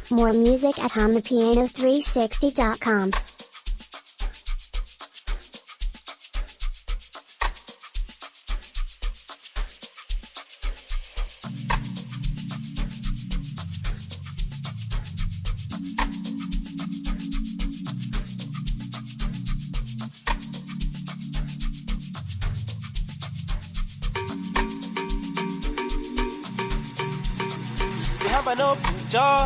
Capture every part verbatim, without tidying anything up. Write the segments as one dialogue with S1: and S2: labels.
S1: More music at hum the piano three sixty dot com.
S2: Sihamba nobuja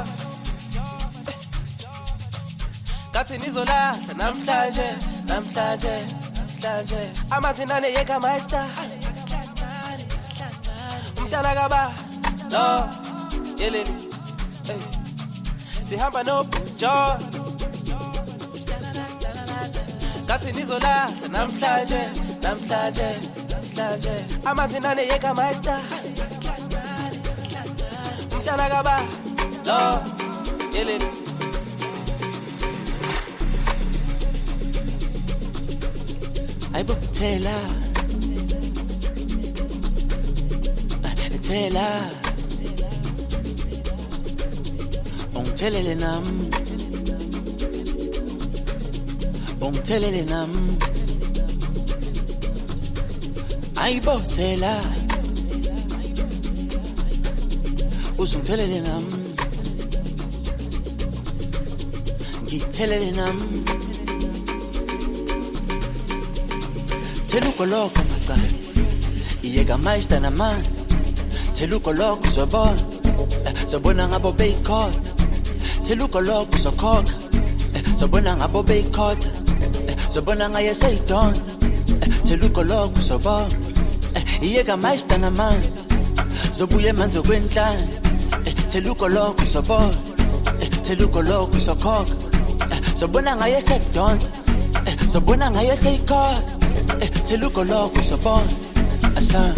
S2: Ngathi nizolahla namhlanje namhlanje namhlanje Amathinane yeka master Umntana kaba no yeleli hey Sihamba nobuja Ngathi nizolahla namhlanje namhlanje namhlanje Amathinane yeka master Umntana kaba no yeleli Aibo tela tela Ongtelele nam Ongtelele nam Aibo tela Uzungtelele nam Ngitelele nam Teluko loko macani Iyeka maista na man Teluko loko sobona Sobona ngabo beyikhotha Teluko loko sokhokha Sobona ngabo beyikhotha Sobona ngaye seyidonsa Teluko loko sobona Iyeka maista na man Zobuye manzo kwenhlanje Teluko loko sobona Teluko loko sokhokha Sobona ngaye seyidonsa Sobona ngaye seyikhotha Teluko loko sobona asa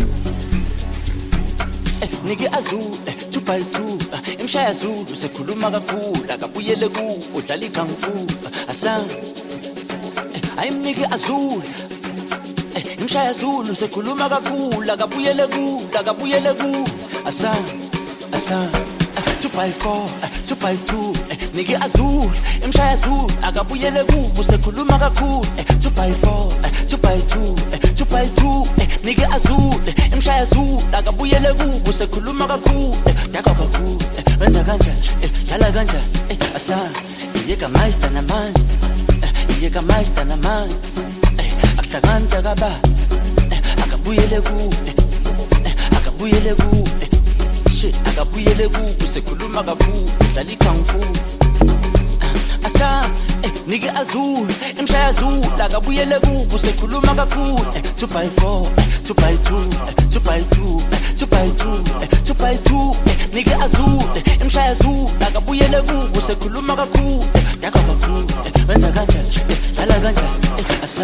S2: Nigi azul two by two Imshaya Zulu sekhuluma kakhulu akabuyele ku udlala kung fu asa Ayimnigi azul Imshaya Zulu sekhuluma kakhulu akabuyele ku akabuyele ku asa asa two by four two by two Nigi azul Imshaya Zulu akabuyele ku sekhuluma kakhulu two by four two by two two by two Nigi azul Imshaya Zulu akabuyele ku sekhuluma kakhulu yakho kakhulu wenza kanjani dlala kanjani asa Iyeka master na man Iyeka master na man Akuhlakanta kaba akabuyele ku akabuyele ku shit akabuyele ku sekhuluma kakhulu dlala kung fu asa Nigi azul Imshaya Zulu akabuyele ku sekhuluma kakhulu two by four two by two two by two two by two two by two Nigi azul Imshaya Zulu akabuyele ku sekhuluma kakhulu yakho kakhulu wenza kanjani dlala kanjani asa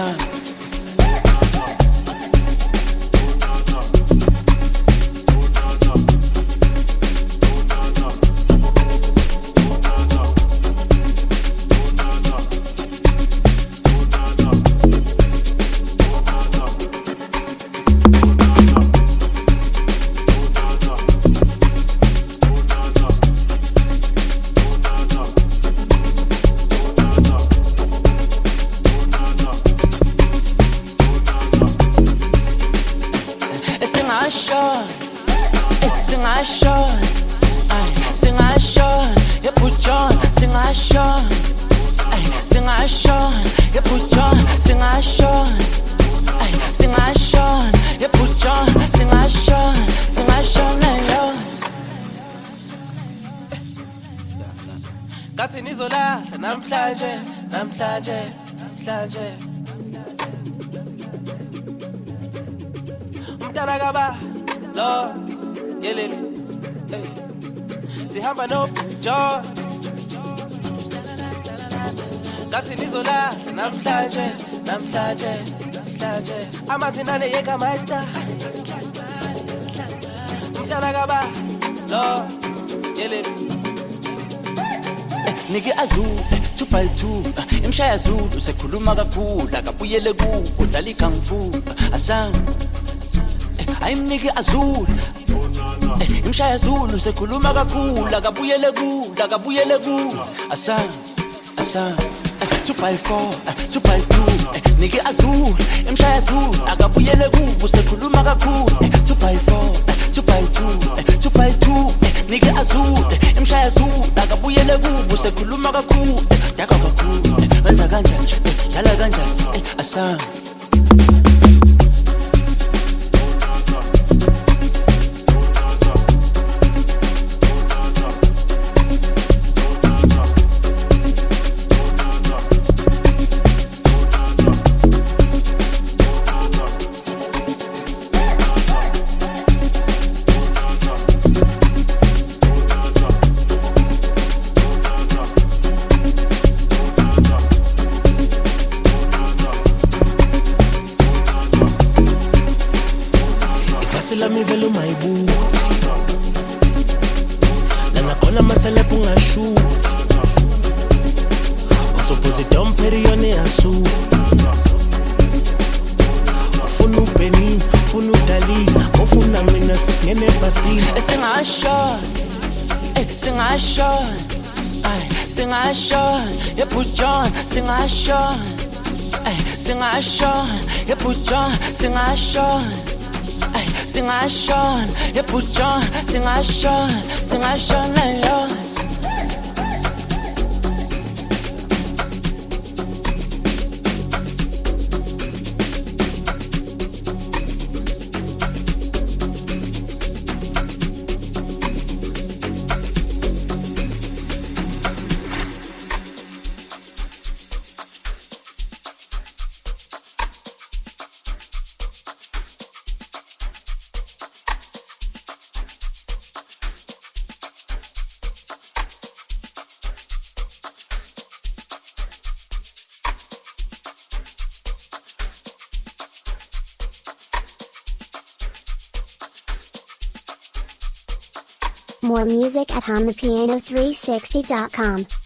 S2: Singashon, singashon, ay, singashon, yepujon, singashon, ay, singashon, yepujon, singashon, ay, singashon, yepujon, singashon, singashon ayo. Ngathi nizolahla namhlanje, namhlanje, namhlanje. Umntana kaba lo yeleli hey Sihamba nobuja Ngathi nizolahla namhlanje namhlanje namhlanje Amathinane yeka master Umntana kaba lo yeleli Nigi azul two by two Imshaya Zulu sekhuluma kakhulu akabuyele ku udlala kung fu asa Ayimnigi azul Imshaya Zulu sekhuluma kakhulu akabuyele ku akabuyele ku asa asa two by four two by two niki azul imshaya Zulu akabuyele ku sekhuluma kakhulu two by four two by two two by two niki azul imshaya Zulu akabuyele ku sekhuluma kakhulu yakho kakhulu wenza kanjani dlala kanjani asa
S3: Sila mi velo my boots na nakona maselepu nga shoot Otsopozi domperi yone asu Ufunu peni, ufunu dali Ufuna mina sisngene pasini
S2: Singasho Singasho Singasho Yepujon Singasho Singasho Yepujon Singasho Sing I shine, you put on, sing I shine, sing I shine, yo.
S1: More music at on the piano three sixty dot com.